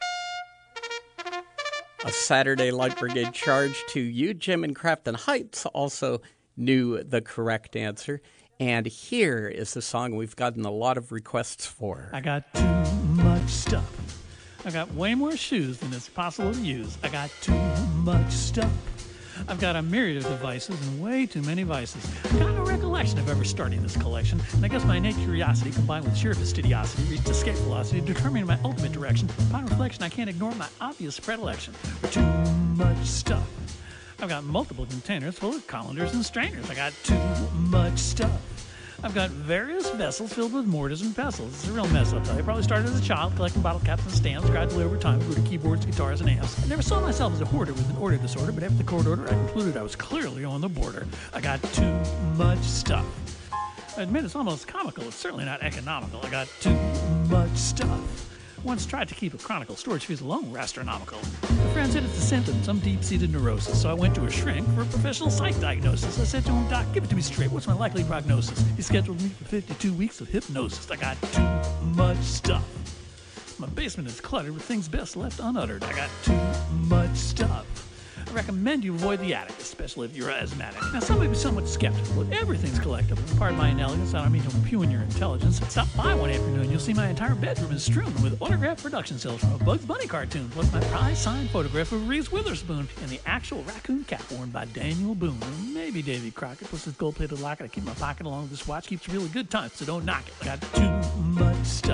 A Saturday Light Brigade charge to you. Jim in Crafton Heights also knew the correct answer. And here is the song we've gotten a lot of requests for. I got too much stuff. I got way more shoes than it's possible to use. I got too much stuff. I've got a myriad of devices and way too many vices. I've got no recollection of ever starting this collection, and I guess my innate curiosity combined with sheer fastidiosity reached escape velocity, determining my ultimate direction. Upon reflection, I can't ignore my obvious predilection for too much stuff. I've got multiple containers full of colanders and strainers. I got too much stuff. I've got various vessels filled with mortars and pestles. It's a real mess up, though. I probably started as a child collecting bottle caps and stamps, gradually over time grew to keyboards, guitars, and amps. I never saw myself as a hoarder with an order disorder, but after the court order, I concluded I was clearly on the border. I got too much stuff. I admit it's almost comical. It's certainly not economical. I got too much stuff. Once tried to keep a chronicle storage fees alone were astronomical. A friend said it's a symptom, some deep-seated neurosis, so I went to a shrink for a professional psych diagnosis. I said to him, Doc, give it to me straight. What's my likely prognosis? He scheduled me for fifty-two weeks of hypnosis. I got too much stuff. My basement is cluttered with things best left unuttered. I got too much stuff. I recommend you avoid the attic, especially if you're asthmatic. Now, some may be somewhat skeptical, but everything's collectible. Pardon my inelegance, I don't mean to impugn your intelligence. Stop by one afternoon, you'll see my entire bedroom is strewn with autographed production cells from a Bugs Bunny cartoon, plus my prize signed photograph of Reese Witherspoon and the actual raccoon cap worn by Daniel Boone. Or maybe Davy Crockett, plus this gold-plated locket I keep in my pocket along with this watch keeps really good time, so don't knock it. I got too much stuff.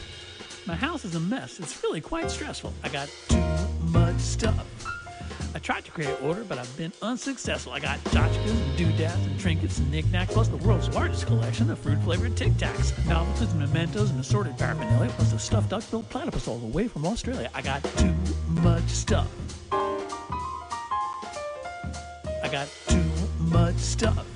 My house is a mess. It's really quite stressful. I got too much stuff. I tried to create order, but I've been unsuccessful. I got tchotchkes and doodads and trinkets and knickknacks, plus the world's largest collection of fruit-flavored Tic Tacs, novelties and mementos and assorted paraphernalia, plus a stuffed duck-billed platypus all the way from Australia. I got too much stuff. I got too much stuff.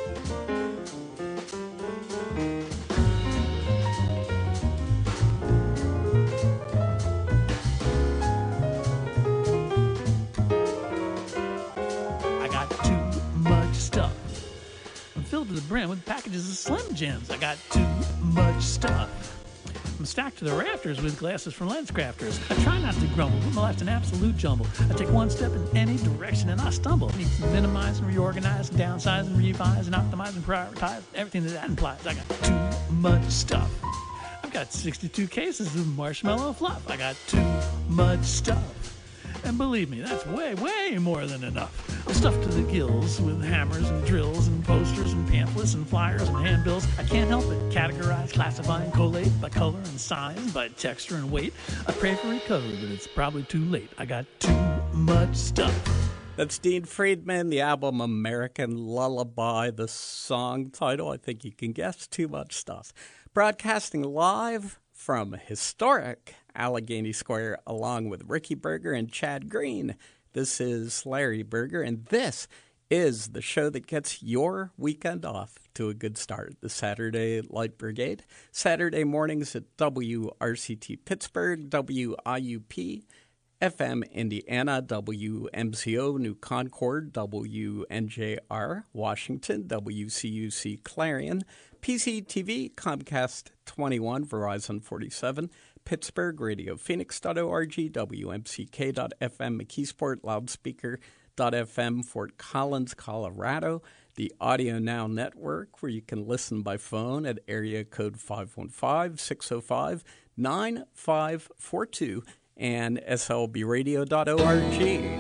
Filled to the brim with packages of Slim Jims. I got too much stuff. I'm stacked to the rafters with glasses from Lens Crafters. I try not to grumble, but my life's an absolute jumble. I take one step in any direction and I stumble. I need to minimize and reorganize and downsize and revise and optimize and prioritize everything that that implies. I got too much stuff. I've got sixty-two cases of marshmallow fluff. I got too much stuff. And believe me, that's way, way more than enough. I'm stuffed to the gills with hammers and drills and posters and pamphlets and flyers and handbills. I can't help it. Categorize, classify, and collate by color and size, by texture and weight. I pray for recovery, but it's probably too late. I got too much stuff. That's Dean Friedman, the album American Lullaby, the song title. I think you can guess. Too much stuff. Broadcasting live from historic Allegheny Square, along with Ricky Berger and Chad Green. This is Larry Berger, and this is the show that gets your weekend off to a good start. The Saturday Light Brigade, Saturday mornings at W R C T Pittsburgh, W I U P, F M Indiana, W M C O New Concord, W N J R Washington, W C U C Clarion, P C T V, Comcast twenty-one, Verizon forty-seven, Pittsburgh, Radio Phoenix dot org, W M C K dot F M, McKeesport, Loudspeaker dot F M, Fort Collins, Colorado, the Audio Now Network, where you can listen by phone at area code five one five, six oh five, nine five four two, and S L B radio dot org.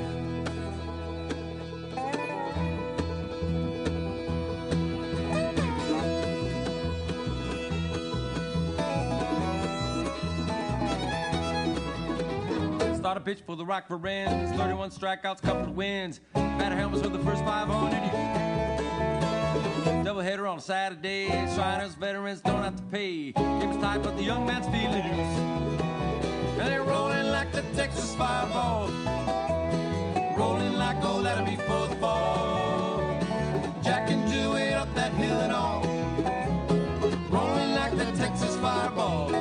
Start a pitch for the Rockford Rams. thirty-one strikeouts, couple of wins. Batter helmets for the first five hundred. Doubleheader on a Saturday. Shriners, veterans don't have to pay. Game's tight, but the young man's feeling loose. And they're rolling like the Texas Fireball. Rolling like oh, that'll be for the fall. Jack and Dewey up that hill and all. Rolling like the Texas Fireball.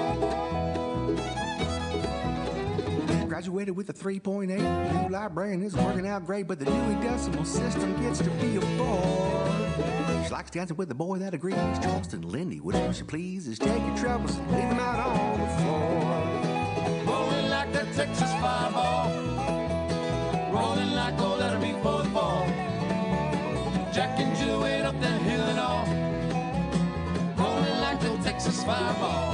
Graduated with a three point eight. New librarian is working out great, but the Dewey Decimal System gets to be a bore. She likes dancing with the boy that agrees. Charleston, Lindy, whatever she pleases. Take your troubles and leave them out on the floor. Rolling like the Texas Fireball. Rolling like oh, that'll be for the fall. Jack and Jill went up that hill and all. Rolling like the Texas Fireball.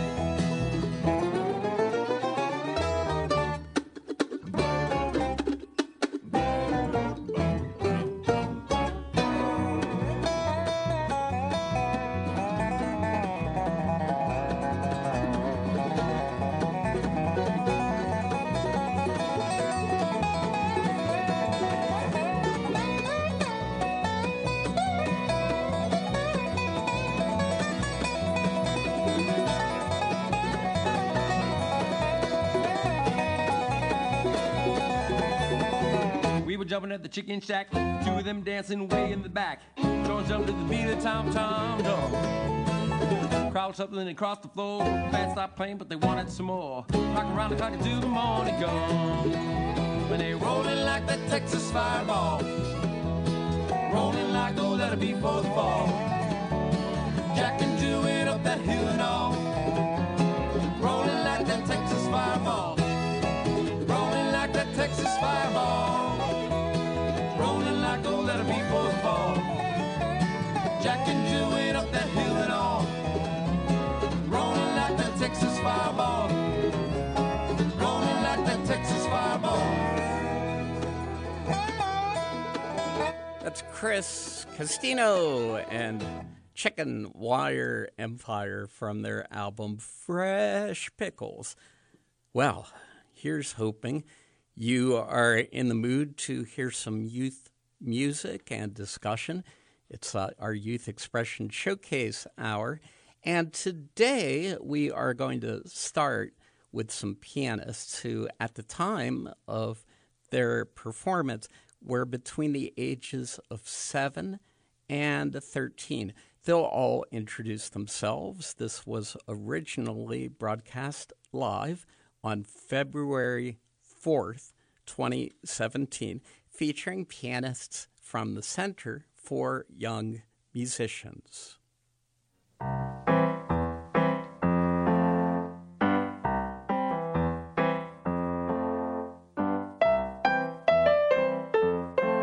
Jumping at the chicken shack, two of them dancing way in the back. Jones jumped to the beat of tom tom drum. Crowd shuffling across the floor. Band stopped playing, but they wanted some more. Rocking around the clock until the morning come. When they rolling like the Texas Fireball. Rolling like oh, that'll be for the fall. Jack and Jill went up that hill and all. Rolling like that Texas Fireball. Rolling like that Texas Fireball. Rolling like oh, that'll be for the fall. Jack and Jill went up that hill and all. Rolling like that Texas Fireball. Rolling like that Texas Fireball. That's Chris Castino and Chicken Wire Empire from their album Fresh Pickles. Well, here's hoping you are in the mood to hear some youth music and discussion. It's uh, our Youth Expression Showcase Hour. And today we are going to start with some pianists who, at the time of their performance, were between the ages of seven and thirteen. They'll all introduce themselves. This was originally broadcast live on February fourth, twenty seventeen, featuring pianists from the Center for Young Musicians.